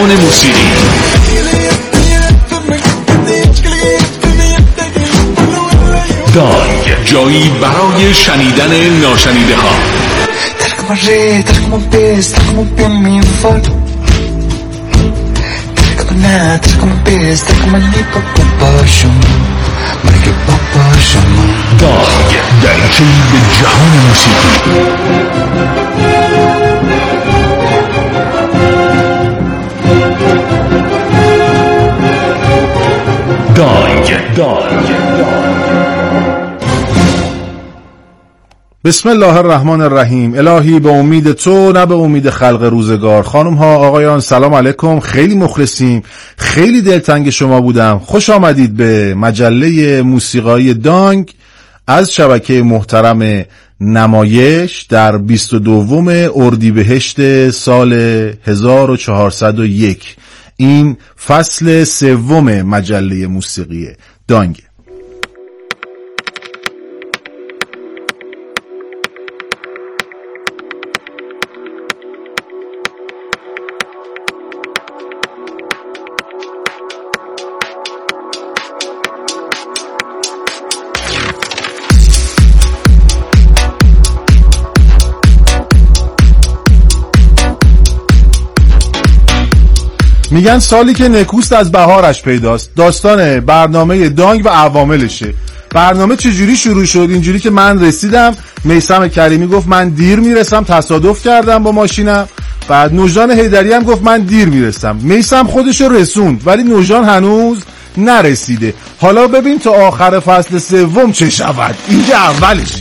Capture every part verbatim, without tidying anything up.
جهان موسیقی. دانگ، جایی برای شنیدن ناشنیده ها. دانگ، دریچه‌ای به جهان موسیقی. دانگ، دانگ. بسم الله الرحمن الرحیم. الهی به امید تو نه به امید خلق روزگار. خانم ها آقایان سلام علیکم، خیلی مخلصیم، خیلی دلتنگ شما بودم. خوش آمدید به مجله موسیقایی دانگ از شبکه محترم نمایش در بیست و دوم اردیبهشت سال هزار و چهارصد و یک. این فصل سوم مجله موسیقی دانگ. میگن سالی که نکوست از بهارش پیداست. داستان برنامه دانگ و عواملشه. برنامه چجوری شروع شد؟ اینجوری که من رسیدم، میثم کریمی گفت من دیر میرسم، تصادف کردم با ماشینم. بعد نوجان حیدری هم گفت من دیر میرسم. میثم خودشو رسوند ولی نوجان هنوز نرسیده. حالا ببین تا آخر فصل سوم چه شود. این که اولشه.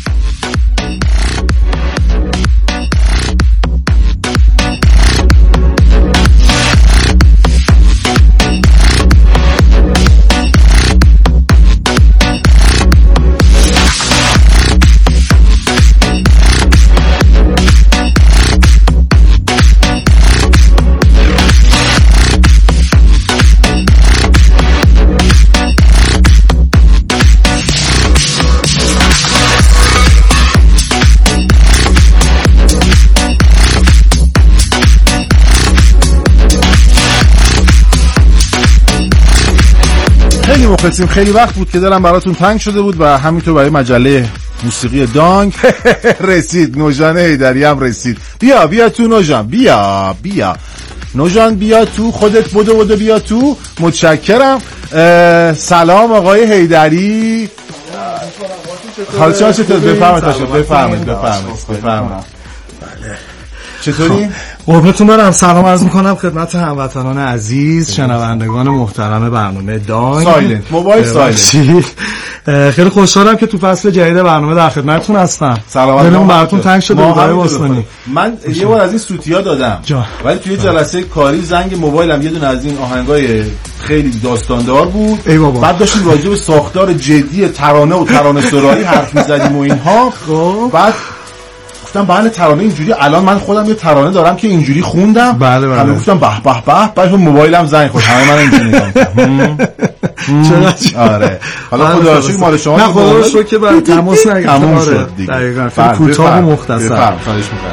خیلی مخلصیم. خیلی وقت بود که دلم براتون تنگ شده بود و همینطور برای مجله موسیقی دانگ رسید. نوجان حیدری هم رسید. بیا بیا تو نوجان، بیا بیا نوجان، بیا تو، خودت بدو بدو بیا تو. متشکرم. سلام آقای حیدری. حال چه چطور؟ بفرمایید بفرمایید بفرمایید بفرمایید. چطوری؟ قربونتون برم. سلام عرض میکنم خدمت هموطنان عزیز، شنوندگان محترم برنامه دانگ. سایلنت موبایل سایلنت. خیلی خوشحالم که تو فصل جدید برنامه در خدمتتون هستم. دلم براتون تنگ شده بود آقای واسمانی. من یه بار از این سوتیا دادم جا. ولی توی جلسه کاری زنگ موبایلم یه دونه از این آهنگای خیلی داستاندار بود. بعد داشتیم راجع به ساختار جدی ترانه و ترانه سرایی حرف می‌زدیم و اینها. خب بعد گفتم بله ترانه اینجوری. الان من خودم یه ترانه دارم که اینجوری خوندم. بله بله. همه گفتم به به به. بعد موبایلم زنگ خورد. همه من اینجوری نگاه کردن. چرا؟ آره. حالا خدا رو شکر مال شما. نه خدا رو شکر که بعد تماس نگرفتم. تموم شد دیگه. دقیقاً. کوتاه و مختصر. بفرمایید. خواهش می‌کنم.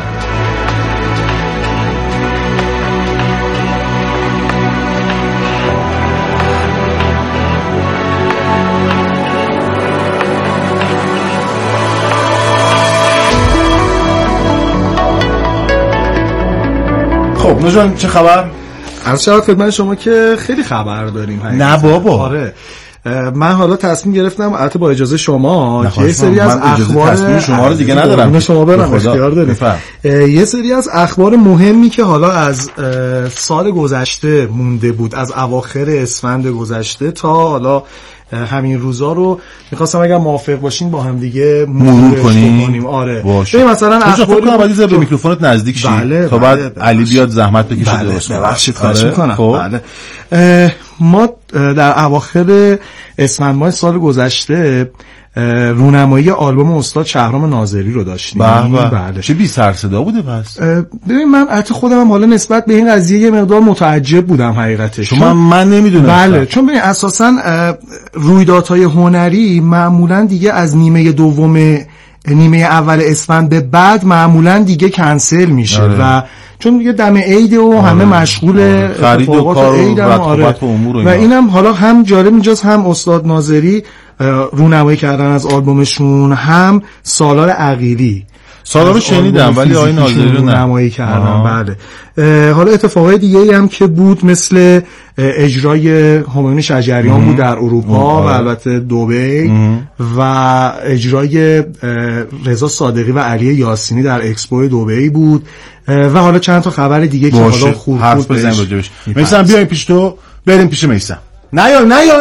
خب نوجان چه خبر؟ عرض شود خدمت شما که خیلی خبر داریم. نه بابا. آره. من حالا تصمیم گرفتم البته با اجازه شما یه سری از اخبار تصمیم شما رو دیگه ندارم. من شما برم اختیار داریم. یه سری از اخبار مهمی که حالا از سال گذشته مونده بود، از اواخر اسفند گذشته تا حالا همین روزا رو می‌خواستم اگر موافق باشین با هم دیگه مرور کنیم. آره. باشه. مثلا اخبار کنم بعد به میکروفونت نزدیک شی بله تا بعد بله علی بیاد زحمت بکشه. بله ببخشید خواهش می‌کنم. بله. ما در اواخر اسفند ماه سال گذشته رونمایی آلبوم استاد شهرام ناظری رو داشتیم. بله. چه بی سر صدا بوده پس؟ ببین من حتی خودم هم حالا نسبت به این قضیه یه مقدار متعجب بودم حقیقتش. چون من, من نمیدونم. بله چون ببین اساساً رویدادهای هنری معمولاً دیگه از نیمه دوم نیمه اول اسفند به بعد معمولا دیگه کنسل میشه آره. و چون دیگه دم عید و آره. همه مشغول آره. خرید و کار و رقابت و امور و, و اینم حالا هم جالب اینجاست، هم استاد ناظری رونمایی کردن از آلبومشون، هم سالار عقیلی سالار رو شنیدم ولی آقای ناظری رو نمایی کردم. بله. حالا اتفاقای دیگه هم که بود مثل اجرای همایون شجریان بود در اروپا و البته دبی و اجرای رضا صادقی و علی یاسینی در اکسپو دبی بود و حالا چند تا خبر دیگه که حالا خوب حرف بزنیم راجعش. میسم بیایم پیش تو، بریم پیش میسم. نیای نیای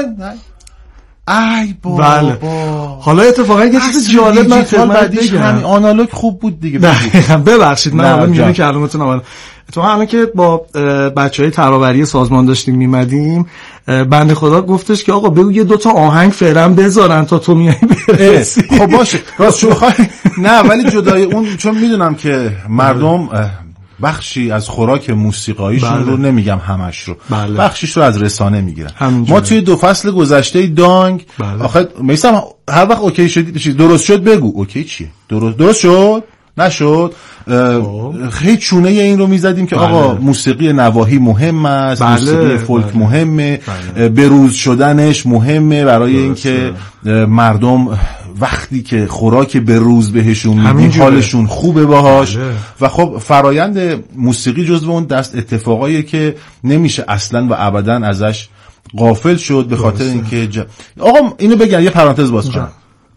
ای بابا بله. حالا اتفاقا یه چیز جالب من خدمت بگم، همین آنالوگ خوب بود دیگه. ببخشید من حالا میونه کلماتون اول تو همه که با بچهای ترابری سازمان داشتیم میمدیم، بنده خدا گفتش که آقا بگو یه دوتا آهنگ فعلا بذارن تا تو میای برسی. خب باشه راست شو نه ولی جدای اون چون میدونم که مردم بخشی از خوراک موسیقاییشون بله. رو نمیگم همش رو بله. بخشیش رو از رسانه میگیرن. ما توی دو فصل گذشته دانگ بله. آخه میسم هر وقت اوکی شد درست شد بگو اوکی چیه درست درست شد نشد خیلی چونه این رو میزدیم که بله. آقا موسیقی نواحی مهم است بله. موسیقی فولک بله. مهمه بله. بروز شدنش مهمه برای اینکه مردم وقتی که خوراک به روز بهشون میدیم حالشون خوبه باهاش بله. و خب فرایند موسیقی جزو اون دست اتفاقاییه که نمیشه اصلا و ابدا ازش غافل شد به خاطر اینکه ج... آقا اینو بگم یه پرانتز باز کنم.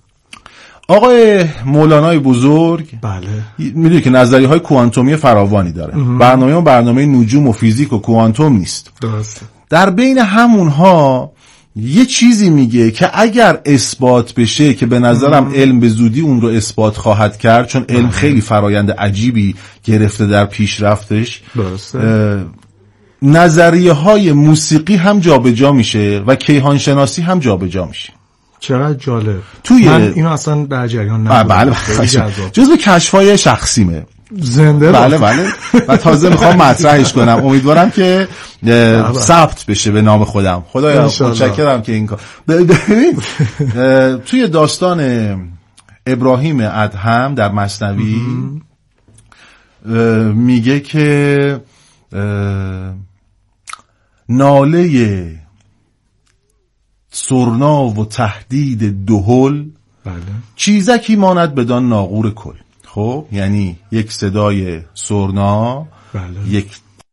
آقای مولانای بزرگ بله میدونی که نظریه های کوانتومی فراوانی داره. برنامه اون برنامه نجوم و فیزیک و کوانتوم نیست. درسته. در بین همونها یه چیزی میگه که اگر اثبات بشه که به نظرم مم. علم به زودی اون رو اثبات خواهد کرد چون علم مم. خیلی فرایند عجیبی گرفته در پیشرفتش. نظریه های موسیقی هم جابجا میشه و کیهان شناسی هم جابجا میشه. چقدر جالب. توی من اینو اصلا در جریان نبودم. بله جزو کشفای شخصیمه. زنده بله بله و تازه میخوام مطرحش کنم. امیدوارم که ثبت بشه به نام خودم. خدایا متشکرم که این کار. ببین توی داستان ابراهیم ادهم در مثنوی میگه که ناله سرنا و تهدید دهل بله. چیزکی ماند بدان ناقور کل. خب یعنی یک صدای سرنا بله. یک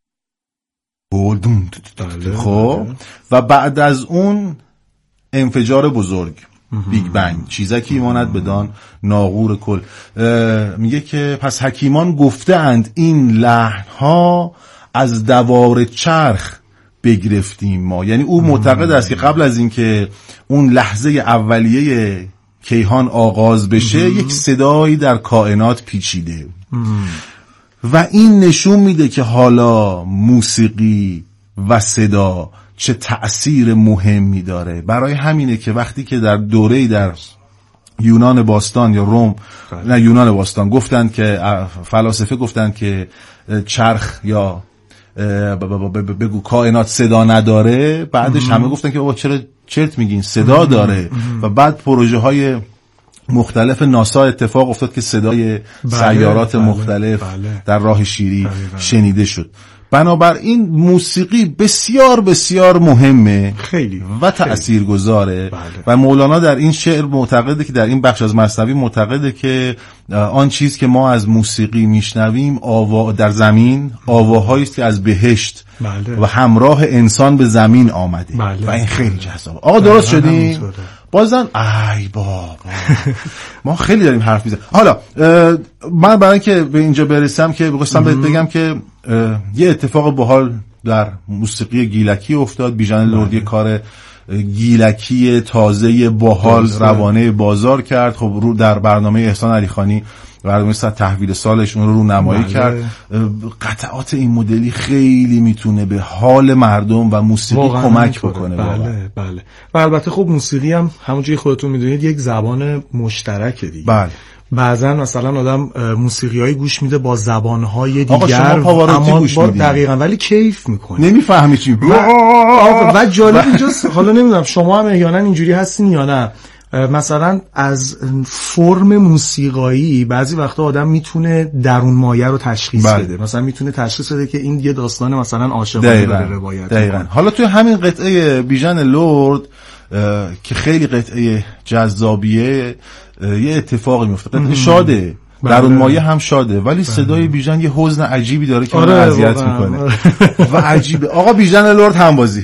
بودم بله. خب بله. و بعد از اون انفجار بزرگ بیگ بنگ چیزکی ماند بدان ناقور کل. میگه که پس حکیمان گفته اند این لحنها از دوار چرخ بگرفتیم ما. یعنی او معتقد است که قبل از اینکه اون لحظه اولیه کیهان آغاز بشه مم. یک صدایی در کائنات پیچیده مم. و این نشون میده که حالا موسیقی و صدا چه تأثیر مهمی داره. برای همینه که وقتی که در دوره‌ای در یونان باستان یا روم نه یونان باستان گفتن که فلاسفه گفتن که چرخ یا بگو کائنات صدا نداره، بعدش همه گفتن که بابا چرا چرت میگین صدا داره و بعد پروژه های مختلف ناسا اتفاق افتاد که صدای بله، سیارات بله، مختلف بله. در راه شیری بله، بله. شنیده شد. بنابراین موسیقی بسیار بسیار مهمه خیلی و تأثیرگذاره بله. و مولانا در این شعر معتقده که در این بخش از مثنوی معتقده که آن چیز که ما از موسیقی میشنویم آوا در زمین آواهایی است که از بهشت بله. و همراه انسان به زمین آمده بله. و این خیلی جذابه. آقا درست بله. شدیم؟ بازن ای بابا ما خیلی داریم حرف میزنیم. حالا من برای اینکه به اینجا برسم که بخواستم بهت بگم که یه اتفاق باحال در موسیقی گیلکی افتاد. بیژن لردی کار گیلکی تازه باحال روانه بازار کرد. خب رو در برنامه احسان علی خانی برنامه تحویل سالش اون رو رونمایی بله. کرد. قطعات این مدلی خیلی میتونه به حال مردم و موسیقی کمک بکنه. بله بله. و البته خب موسیقی هم همونجوری خودتون میدونید یک زبان مشترکه دیگه. بله. بعضا مثلا آدم موسیقیایی گوش میده با زبانهای دیگر اما گوش با دقیقاً ولی کیف میکنه. نمیفهمی چی. و, و جالب اینجاست حالا نمیدونم شما هم احیانا اینجوری هستین یا نه. مثلا از فرم موسیقایی بعضی وقتا آدم میتونه درون مایه رو تشخیص بله. بده، مثلا میتونه تشخیص بده که این یه داستان مثلا عاشقانه داره روایت دقیقاً. حالا توی همین قطعه بیژن لرد که خیلی قطعه جذابیه یه اتفاقی میفته، قطعه شاده درون مایه هم شاده ولی صدای بیژن یه حزن عجیبی داره که آره من اذیت میکنه و عجیبه. آقا بیژن لرد همبازی.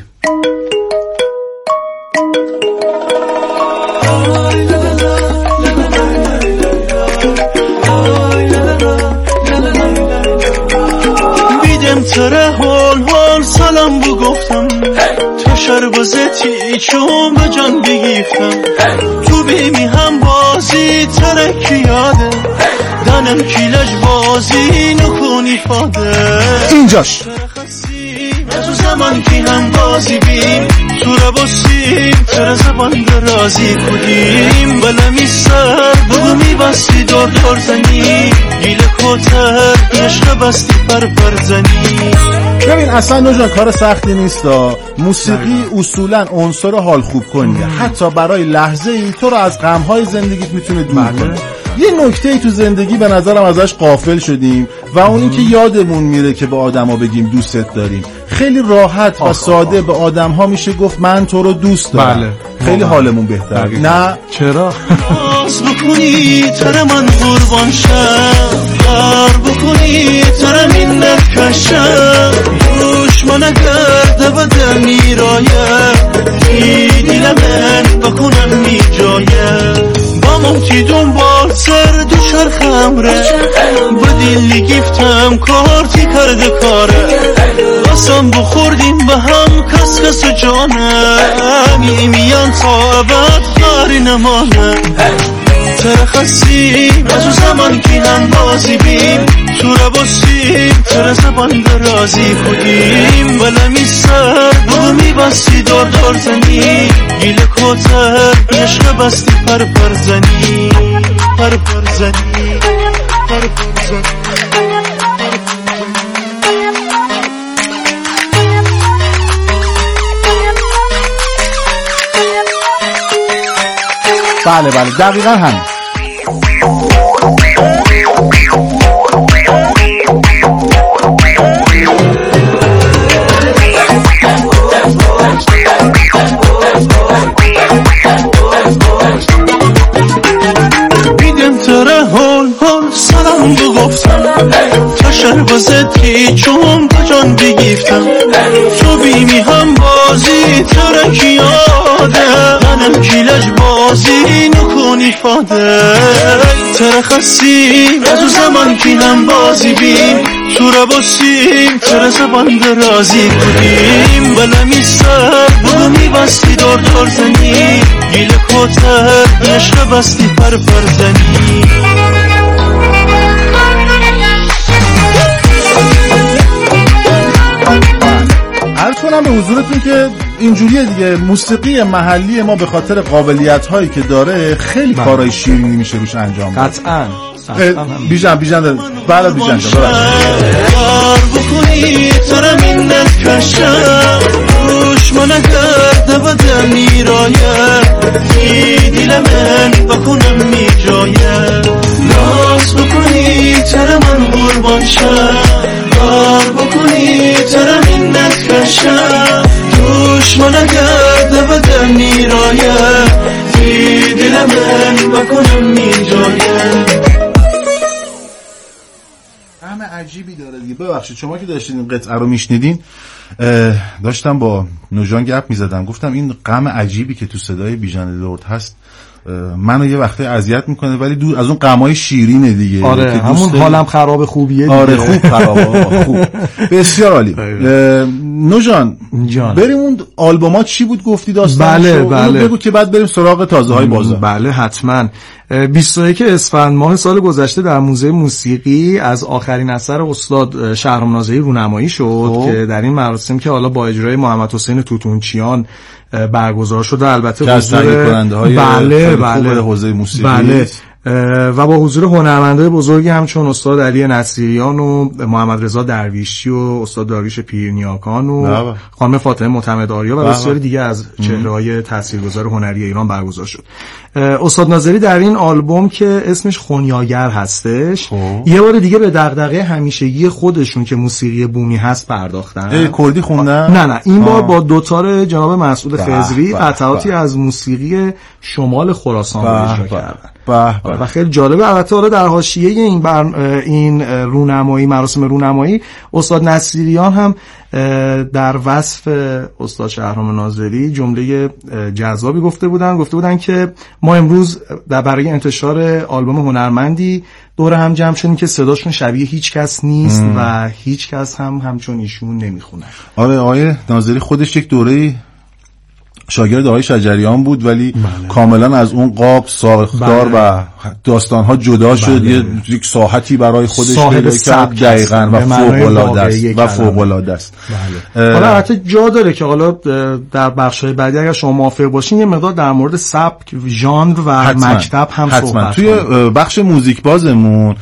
بیدم تره هول هول سلام بو گفتم تو شربازتی چون به جان بگیفتم تو بیمی هم بازی ترکی یاده دانم کیلش بازی نکنی فاده اینجاش از زمان که هم بازی بیم تو را باسیم تر زبان درازی کدیم بلمی سر بگو می بستی دور دور زنی گیل کتر نشق بستی پر پر زنی. ببین اصلا نوجان کار سختی نیست. موسیقی اصولا عنصر حال خوب کنیه، حتی برای لحظه ای تو رو از غم‌های زندگیت میتونه دور کنه. یه نکته ای تو زندگی به نظرم ازش غافل شدیم و اون این که یادمون میره که به آدما بگیم دوستت داریم. خیلی راحت و ساده به آدم‌ها میشه گفت من تو رو دوست دارم. بله. خیلی حالمون بهتر. نه چرا؟ باز بکنی تر من قربان شم، کار بکنی تر من نکشم، دشمن گرده بده میرایم ای دیل من بکنم می جایم با موتی دنبال سر دو چرخم ره با دیلی گفتم کارتی کرده کاره قسم بخوردیم به هم کس کس جانم میمیان تا ابد کاری نمانه ترخصیم از اون زمان که هم بازی بیم تو را باسیم تر زبان درازی کدیم بلمی سر بگو می بستی دار دار زنی گیل کتر نشق بستی پر پر زنی پر پر زنی پر پر زنی. بله بله دقیقا هم. بیدم تره هول هول سلام بگفتم تا شربازتی چون به جان بگیفتم تو بیمی هم بازی ترکی یاده منم کیلش بازی نکنی فاده ترخصیم از اون زمان که هم بازی بیم تو را باسیم تر زبان درازی کدیم بلمی سر بگو می بستی دار دار زنی گیل کتر نشق بستی پر پر زنی. عرض کنم به حضورتون که اینجوریه دیگه، موسیقی محلی ما به خاطر قابلیت هایی که داره خیلی کارهای شیرینی میشه روش انجام داد. قطعاً بیژن بیژن بله بیژن کار بکنی تر من نکشم دشمن گرده بده میرایم ای دیل من بکنم می جایم ناز بکنی تر من قربان شم کار بکنی تر من نکشم دشمن گرده بده میرایم ای دیل من بکنم می جایم. عجیبی داره دیگه. ببخشید شما که داشتین این قطعه رو میشنیدین داشتم با نوجان گپ میزدم، گفتم این غم عجیبی که تو صدای بیژن لرد هست منو یه وقته اذیت میکنه ولی دور از اون غمای شیرینه دیگه. آره همون حالم خراب خوبیه دیگه. آره خوب خرابه خوب بسیار عالی. نوجان بریم اون آلبومات چی بود گفتی داستانشو؟ بله بله بگو که بعد بریم سراغ تازه های بازار. بله حتما. بیست و یک اسفند ماه سال گذشته در موزه موسیقی از آخرین اثر استاد شهرام ناظری رونمایی شد او. که در این مراسم که حالا با اجرای محمد حسین توتونچیان برگزار شده، البته حضور بله بله حوزه موسیقی بله و با حضور هنرمندای بزرگی همچون استاد علی نصیریان و محمد رضا درویشی و استاد داریوش پیرنیاکان و خانم فاطمه معتمدآریا و بسیاری دیگه از چهره‌های تاثیرگذار هنری ایران برگزار شد. استاد ناظری در این آلبوم که اسمش خونیاگر هستش خوب. یه بار دیگه به دغدغه همیشگی خودشون که موسیقی بومی هست پرداختن. کردی خوندن؟ نه نه این بار با دوتار جناب مسعود خضری قطعاتی از موسیقی شمال خراسان رو اجرا کردن. به به. و خیلی جالبه. البته حالا در حاشیه این بر این رونمایی مراسم رونمایی استاد نصیریان هم در وصف استاد شهرام ناظری جمله جذابی گفته بودن گفته بودن که ما امروز در برای انتشار آلبوم هنرمندی دور هم جمع شدیم که صداشون شبیه هیچ کس نیست ام. و هیچ کس هم همچون ایشون نمیخونه. آره آقای ناظری خودش یک دوره شاگرد آقای شجریان بود ولی بله. کاملا از اون قاب ساختار بله. و داستانها جدا شد بله. یه یک ساحتی برای خودش پیدا کرد دقیقاً و فوق‌العاده است و فوق‌العاده است. بله. حالا البته جا داره که حالا در بخش‌های بعدی اگر شما موافق باشین یه مقدار در مورد سبک، ژانر و حتما. مکتب هم حتما. صحبت توی بخش موزیک بازمون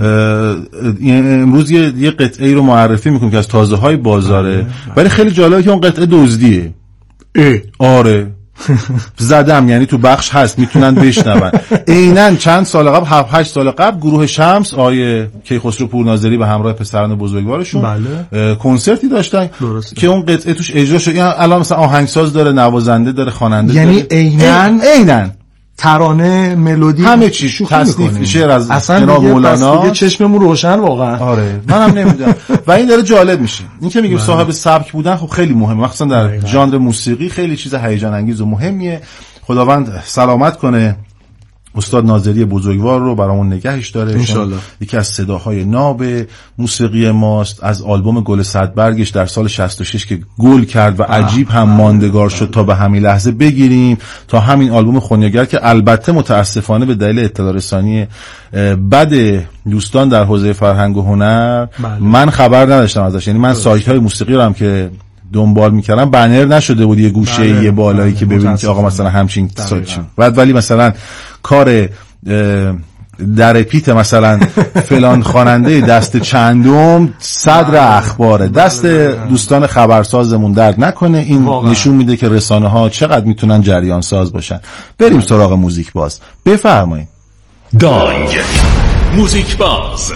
امروز یه, یه قطعه‌ای رو معرفی می‌کنیم که از تازه‌های بازاره بله. ولی خیلی جالبه که اون قطعه دزدیه. ای. آره زدم یعنی تو بخش هست میتونن بشنون. عیناً چند سال قبل هفت هشت سال قبل گروه شمس آیه کیخسرو پورناظری به همراه پسران بزرگوارشون بله. کنسرتی داشتن درسته. که اون قطعه توش اجرا شد. یعنی الان مثلا آهنگساز داره، نوازنده داره، خواننده یعنی داره، یعنی عیناً عیناً ترانه، ملودی، همه چی تصنیف شعر از جناب مولانا. دیگه چشممون روشن واقعا. آره منم نمیدونم. و این داره جالب میشه. این که میگیم صاحب سبک بودن خب خیلی مهمه، مخصوصا در ژانر موسیقی خیلی چیز هیجان انگیز و مهمیه. خداوند سلامت کنه استاد ناظری بزرگوار رو برامون نگهش داره انشالله. یکی از صداهای ناب موسیقی ماست. از آلبوم گل صدبرگش در سال شصت و شش که گل کرد و عجیب هم ماندگار شد تا به همین لحظه بگیریم تا همین آلبوم خونیاگر که البته متاسفانه به دلیل اطلاع رسانی بد دوستان در حوزه فرهنگ و هنر بله. من خبر نداشتم ازش. یعنی من سایت های موسیقی رو هم که دنبال میکردم بنر نشده بود یه گوشه بله. یه بالایی بله. که ببینید که آقا مثلا همچین سایت بعد ولی مثلا کار در پیت مثلا فلان خواننده دست چندم صدر اخباره دست دوستان خبرسازمون درد نکنه. این واقعا. نشون میده که رسانه ها چقدر میتونن جریان ساز باشن. بریم سراغ موزیک باز. بفرمایید. دانگ موزیک باز.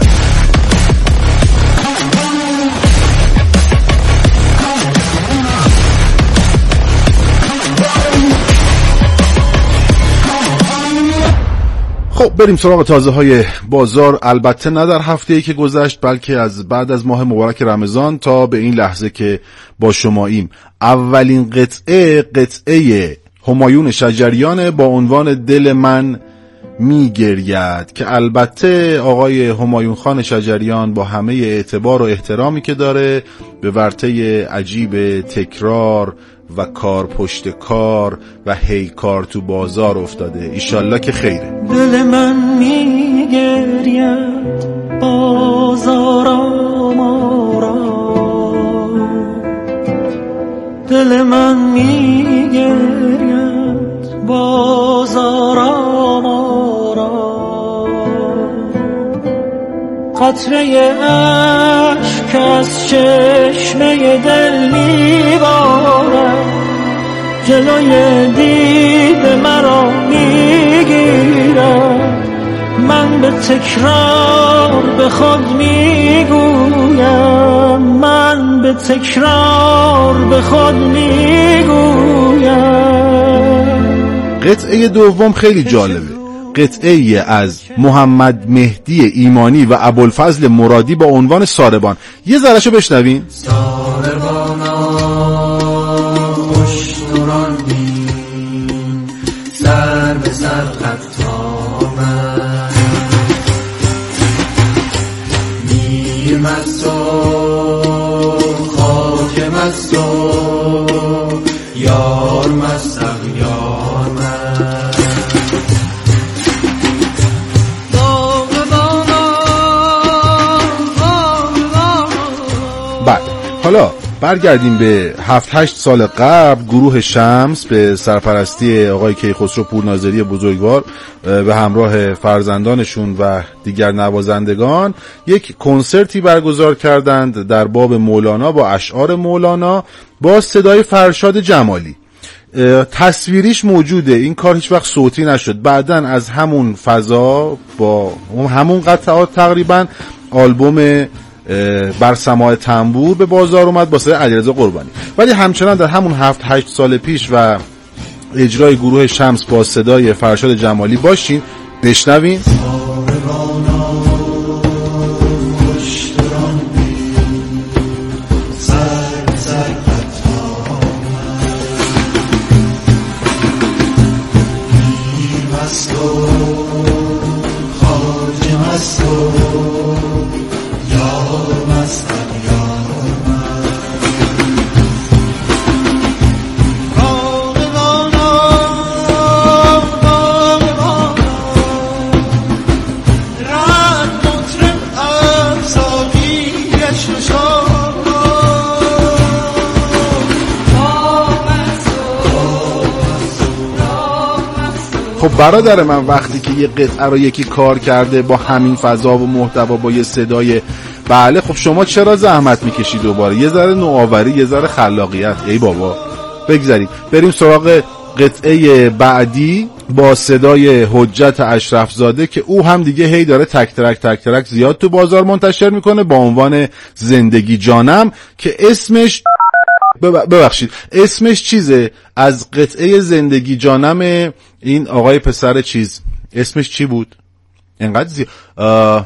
خب بریم سراغ تازه های بازار. البته نه در هفته‌ای که گذشت بلکه از بعد از ماه مبارک رمضان تا به این لحظه که با شماییم. اولین قطعه قطعه همایون شجریان با عنوان دل من میگرید که البته آقای همایون خان شجریان با همه اعتبار و احترامی که داره به ورطه عجیب تکرار و کار پشت کار و هی کار تو بازار افتاده. ایشالله که خیره. دل من میگرید بازار آمارا، دل من میگرید بازار آمارا، قطره اشک از چشمه دل میبارد، جلوی دید مرا میگیرد، من به تکرار به خود میگویم، من به تکرار به خود میگویم. قطعه دوم خیلی جالبه. قطعه از محمد مهدی ایمانی و ابوالفضل مرادی با عنوان ساربان. یه ذرهشو بشنوین. ساربانا خوش نوراندی سر به سر خط آمد، میر مست و خاک مست و یار مست اغیار مست. حالا برگردیم به هفت هشت سال قبل. گروه شمس به سرپرستی آقای کیخسرو پورناظری بزرگوار به همراه فرزندانشون و دیگر نوازندگان یک کنسرتی برگزار کردند در باب مولانا با اشعار مولانا با صدای فرشاد جمالی. تصویریش موجوده، این کار هیچ وقت صوتی نشد. بعدن از همون فضا با همون قطعات تقریبا آلبوم بر سماع تنبور به بازار اومد با صدای علیرضا قربانی. ولی همچنان در همون هفت هشت سال پیش و اجرای گروه شمس با صدای فرشاد جمالی باشین بشنوین. خب برادر من، وقتی که یه قطعه رو یکی کار کرده با همین فضا و محتوا با یه صدای بله، خب شما چرا زحمت میکشی دوباره؟ یه ذره نوآوری، یه ذره خلاقیت. ای بابا بگذاریم بریم سراغ قطعه بعدی با صدای حجت اشرف زاده که او هم دیگه هی داره تک ترک تک ترک زیاد تو بازار منتشر میکنه با عنوان زندگی جانم که اسمش ببخشید اسمش چیزه، از قطعه زندگی جانم این آقای پسر چیز اسمش چی بود؟ انقدر زی... آه...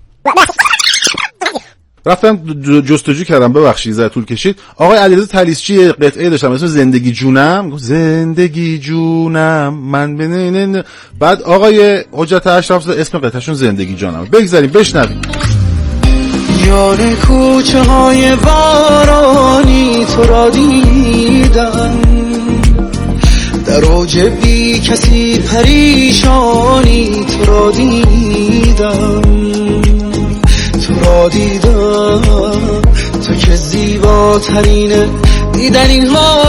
رفتم جستجو کردم، ببخشید زیاد طول کشید. آقای علیرضا طلیسچی قطعه داشتم اسم زندگی جونم، زندگی جونم من بنن. بعد آقای حجت اشرف اسم قطعهشون زندگی جانم. بگذاریم بشنویم. یار کوچه های بارانی تو را دیدم، در اوج بی کسی پریشانی تو را دیدم، تو را دیدم، تو که زیباترین دیدنی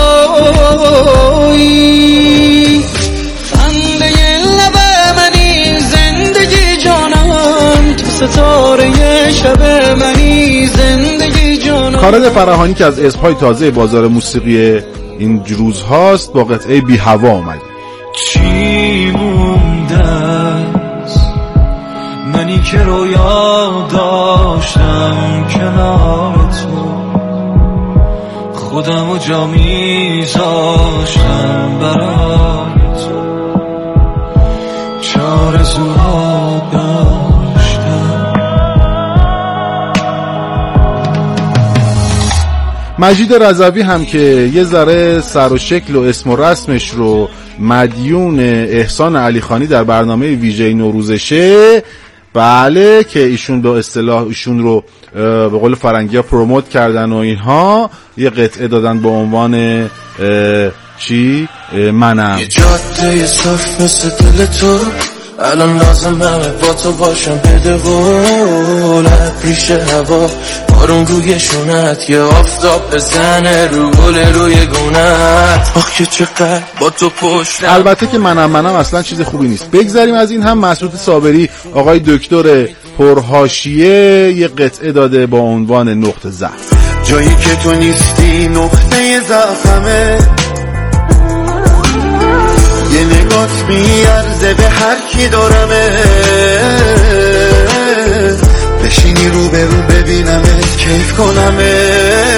هایی، خنده لب منی زندگی جانم، تو ستاره شب منی زندگی جانم. کارد فرهانی که از اسمهای تازه بازار موسیقی این روز هاست با قطعه بی هوا آمد. چی مونده است منی که رویا داشتم کنار تو، خودم و جا میذاشتم برای تو، چار زوها داشتم. مجید رضوی هم که یه ذره سر و شکل و اسم و رسمش رو مدیون احسان علیخانی در برنامه ویژه نوروزشه، بله که ایشون به اصطلاح ایشون رو به قول فرنگی‌ها پروموت کردن و اینها، یه قطعه دادن به عنوان چی؟ منم. یه جاده صاف مثل دل تو الان لازمه با تو باشم، بده قول ریش هوا بارون روی شونت، یه آفتاب بزنه رو گل روی گونت، آخ که چقدر با تو پشت. البته که منم منم اصلا چیز خوبی نیست. بگذاریم از این. هم مسعود صابری آقای دکتر پرحاشیه یه قطعه داده با عنوان نقطه ضعف. جایی که تو نیستی نقطه ضعفمه، یه نگات میارزه به هر کی دارمه، بشینی رو به رو ببینمت کیف کنمه.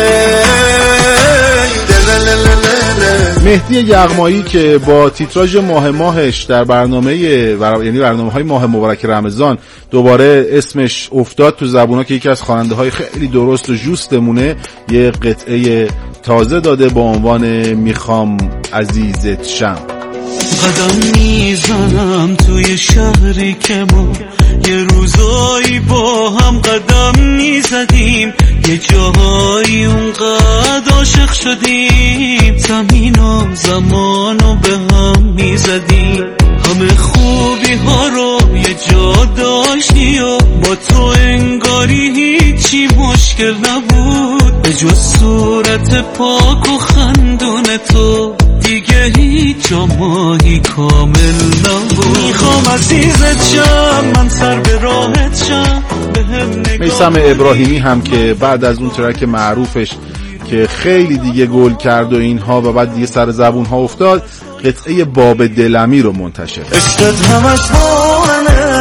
مهدی یغمایی که با تیتراژ ماه ماهش در برنامه یعنی برنامه‌های ماه مبارک رمضان دوباره اسمش افتاد تو زبونا که یکی از خواننده‌های خیلی درست و جوستمونه، یه قطعه تازه داده با عنوان میخوام عزیزت شم. قدم میزنم توی شهری که ما یه روزایی با هم قدم میزدیم، یه جاهایی اونقدر عاشق شدیم، زمین و زمان رو به هم میزدیم، همه خوبی ها رو یه جا داشتی و با تو انگاری هیچی مشکل نبود، به جز صورت پاک و خندون تو دیگه هیچ جا ماهی کامل نبود. میخوام عزیزت شم، من سر به راحت شم. میثم ابراهیمی هم که بعد از اون ترک معروفش که خیلی دیگه گل کرد و اینها و بعد دیگه سر زبون ها افتاد، قطعه باب دلمی رو منتشر. عشقت همش مانه،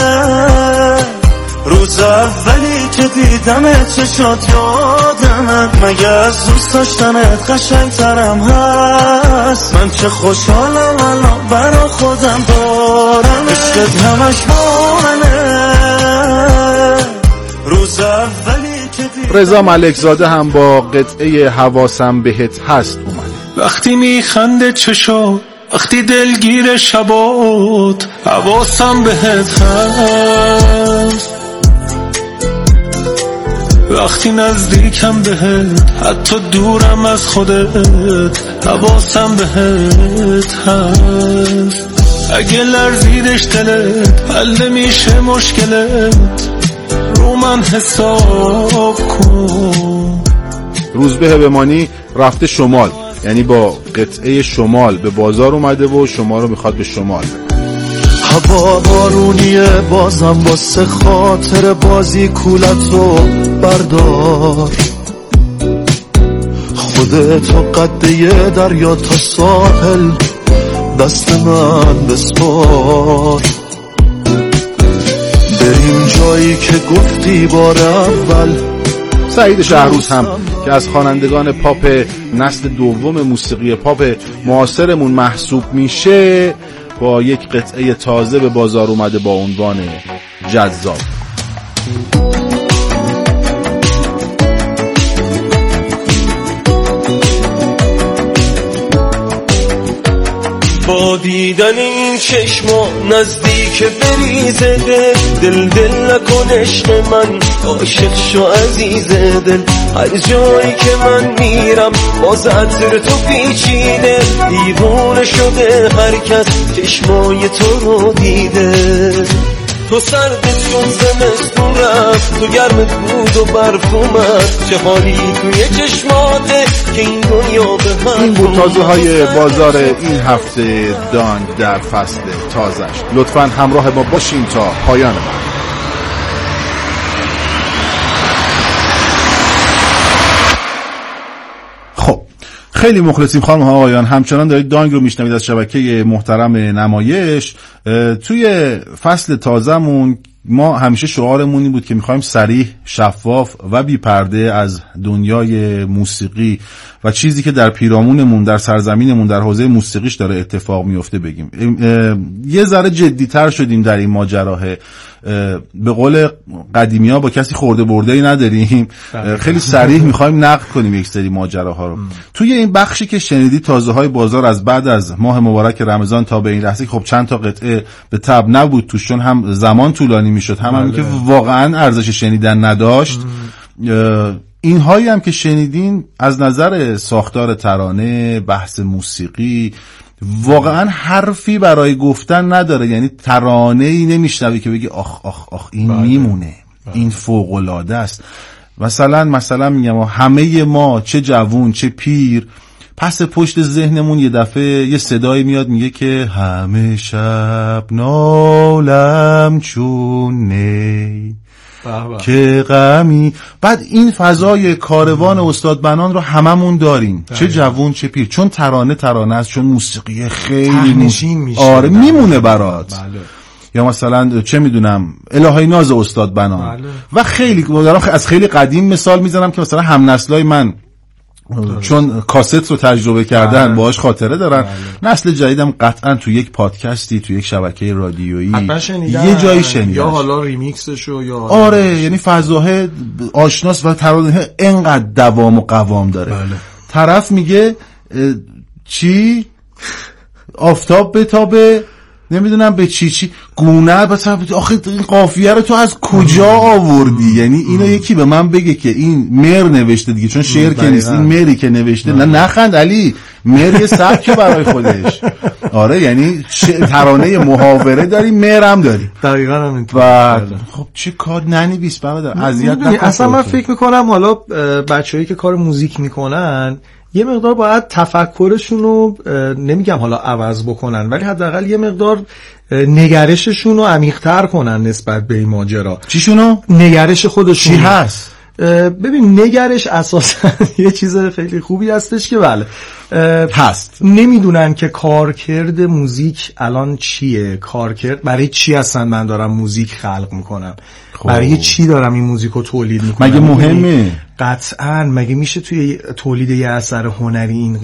روز اولی که دیدمت چشات یادمت، مگه از دوست داشتنت قشنگ ترم هست. من چه خوشحالم الان برا خودم دارم. عشقت همش مانه، روز اولی که دیدمت. رضا ملکزاده هم با قطعه حواسم بهت هست اومد. وقتی میخنده چشات، وقتی دلگیر شبات، حواسم بهت هست. وقتی نزدیکم بهت، حتی دورم از خودت، حواسم بهت هست. اگه لرزیدش دلت، حل میشه مشکلت، رو من حساب کن. روزبه بمانی رفته شمال، یعنی با قطعه شمال به بازار اومده و شما رو میخواد به شمال. هوا بارونیه بازم واسه خاطر بازی کولتو بردار. خودتو قده دریا تا ساحل دست من بسپار. بریم جایی که گفتی بار اول. سعید شهروز هم که از خوانندگان پاپ نسل دوم موسیقی پاپ معاصرمون محسوب میشه، با یک قطعه تازه به بازار اومده با عنوان جذاب. با دیدن این چشما نزدیک بریزه دل، دل دل نکن عشق من، عاشق شو عزیز دل. هر جایی که من میرم باز عطر تو پیچیده، دیوونه شده هر کس چشمای تو رو دیده. تو سردت چون زمستون رفت، تو گرمت بود و برفومت، چه حالی توی چشماته که این دنیا به هم. این بود تازه های بازار این هفته دانگ در فصل تازش. لطفاً همراه ما باشین تا پایان برنامه. خب خیلی مخلصیم خانم ها آقایان، همچنان دارید دانگ رو میشنوید از شبکه محترم نمایش. توی فصل تازمون ما همیشه شعارمون این بود که میخوایم صریح، شفاف و بی پرده از دنیای موسیقی و چیزی که در پیرامونمون، در سرزمینمون، در حوزه موسیقیش داره اتفاق میفته بگیم. یه ذره جدی‌تر شدیم در این ماجراه. به قول قدیمی‌ها با کسی خورده برده‌ای نداریم، خیلی صریح میخوایم نقد کنیم یک سری ماجراها رو. توی این بخشی که شنیدی تازه‌های بازار از بعد از ماه مبارک رمضان تا به این لحظه، خب چند تا قطعه به تب نبود توش، چون هم زمان طولانی میشد، هم هم که واقعا ارزش شنیدن نداشت. این هایی هم که شنیدین از نظر ساختار ترانه، بحث موسیقی، واقعا حرفی برای گفتن نداره. یعنی ترانه‌ای نمیشنوی که بگی آخ آخ آخ این بله. میمونه بله. این فوق‌العاده است. مثلا مثلا میگم همه ما چه جوون چه پیر، پس پشت ذهنمون یه دفعه یه صدایی میاد میگه که همه شب نالم چون نی که غمی. بعد این فضای کاروان استاد بنان رو هممون داریم، چه جوون چه پیر، چون ترانه ترانه است، چون موسیقی خیلی نشین میشه. آره میمونه برات. بله. یا مثلا چه میدونم الهی ناز استاد بنان. بله. و خیلی دارم از خیلی قدیم مثال میزنم که مثلا هم نسلای من داره. چون کاست رو تجربه کردن بله. باهاش خاطره دارن. بله. نسل جدیدم قطعا تو یک پادکستی، تو یک شبکه رادیویی یه جایی شنیدن، یا حالا ریمیکسشو یا آره، یعنی فضاه آشناس و ترانه اینقدر دوام و قوام داره. بله. طرف میگه چی آفتاب بتابه، نمیدونم به چی چی گونه، مثلا آخه این قافیه رو تو از کجا آوردی؟ یعنی اینو یکی به من بگه که این مر نوشته دیگه، چون شعر که نیست، این مری که نوشته. نه نخند علی، مهر یه سبک برای خودش. آره یعنی ترانه محاوره داری، مهرم داری. دقیقاً همینطور. و خب چه کار ننویس برادر، اذیت نکن. اصلا من فکر میکنم حالا بچه‌هایی که کار موزیک میکنن یه مقدار باید تفکرشون رو نمیگم حالا عوض بکنن، ولی حداقل یه مقدار نگرششون رو عمیق‌تر کنن نسبت به این ماجرا. چیشونو؟ نگرش خودشون چی هست؟ ببین نگرش اساسا یه چیز خیلی خوبی هستش که بله هست. نمیدونن که کارکرد موزیک الان چیه، کارکرد برای چی هستن من دارم موزیک خلق میکنم، خب. برای چی دارم این موزیک رو تولید میکنم. مگه مهمه؟ قطعاً. مگه میشه توی تولید یه اثر هنری این